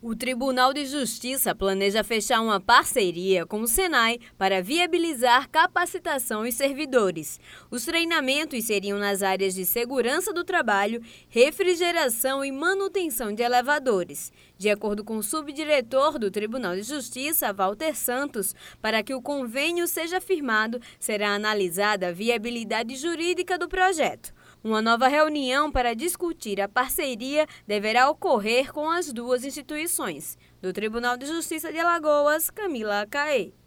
O Tribunal de Justiça planeja fechar uma parceria com o Senai para viabilizar capacitação e servidores. Os treinamentos seriam nas áreas de segurança do trabalho, refrigeração e manutenção de elevadores. De acordo com o subdiretor do Tribunal de Justiça, Walter Santos, para que o convênio seja firmado, será analisada a viabilidade jurídica do projeto. Uma nova reunião para discutir a parceria deverá ocorrer com as duas instituições. Do Tribunal de Justiça de Alagoas, Camila Caê.